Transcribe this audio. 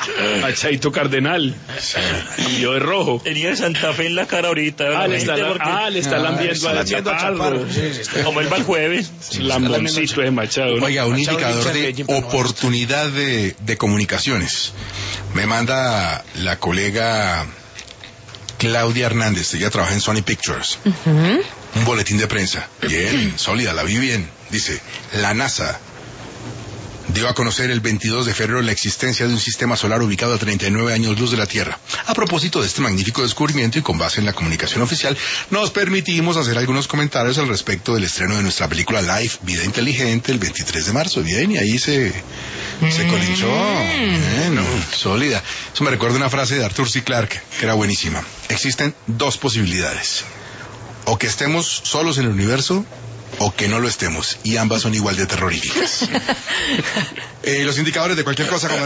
Chaito Cardenal. Cambió de rojo. Tenía Santa Fe en la cara ahorita. Le está lambiendo a Chaparro. Como él va el jueves. Lamboncito de Machado, ¿no? Oiga, un indicador de oportunidad de comunicaciones. Me manda la colega Claudia Hernández, ella trabaja en Sony Pictures. Un boletín de prensa. Bien, sólida, la vi bien. Dice, la NASA dio a conocer el 22 de febrero la existencia de un sistema solar ubicado a 39 años luz de la Tierra. A propósito de este magnífico descubrimiento y con base en la comunicación oficial, nos permitimos hacer algunos comentarios al respecto del estreno de nuestra película Life, Vida Inteligente, el 23 de marzo. Bien, y ahí se colinchó. Bueno, sólida. Eso me recuerda una frase de Arthur C. Clarke, que era buenísima. Existen dos posibilidades. O que estemos solos en el universo, o que no lo estemos, y ambas son igual de terroríficas. Los indicadores de cualquier cosa como